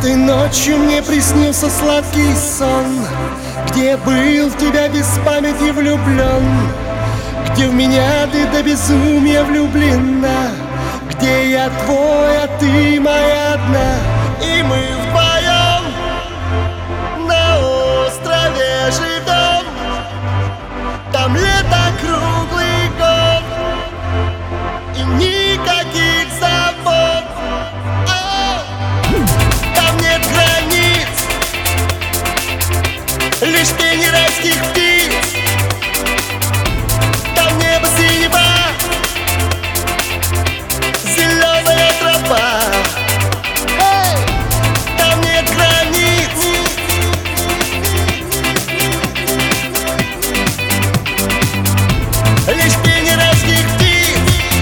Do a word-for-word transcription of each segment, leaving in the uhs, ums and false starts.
Этой ночью мне приснился сладкий сон, где был в тебя без памяти влюблен, где в меня ты до безумия влюблена, где я твой, а ты моя одна. И мы вдвоем на острове живем, там лето круглый год и никаких забот. Там нет границ, лишь пение райских птиц. Там небо синего, зеленая тропа. Там нет границ, лишь пение райских птиц.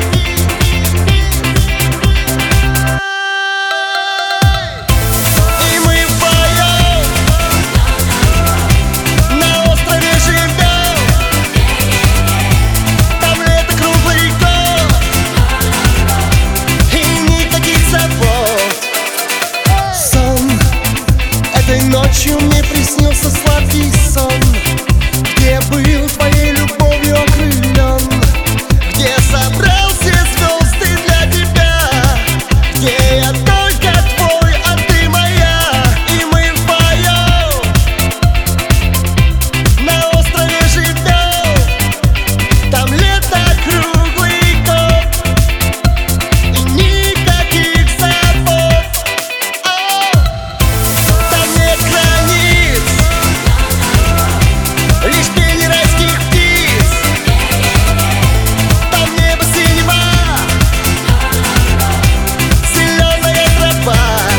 И мы вдвоем на острове живем, там лето круглый год и никаких забот. Сон. Этой ночью мне приснился сладкий сон, где был твоей любовью окрылен, где собрал все звезды для тебя, где я только твой, а ты моя. И мы вдвоем на острове живем, там лето круглый год и никаких забот. Там нет границ, лишь пение райских птиц. Там небо синего, зеленая тропа.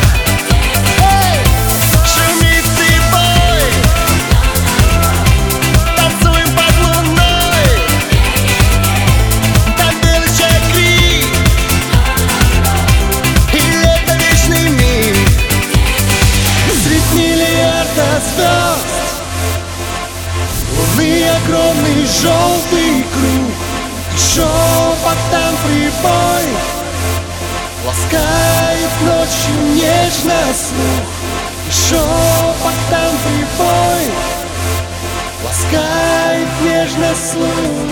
Шумит прибой, танцуем под луной. Там белый чайкри и лето вечный миг. Средь миллиарда звезд луны огромный желтый круг, шепотом прибой ласкает ночью нежно слух. Шепотом прибой ласкает нежно слух.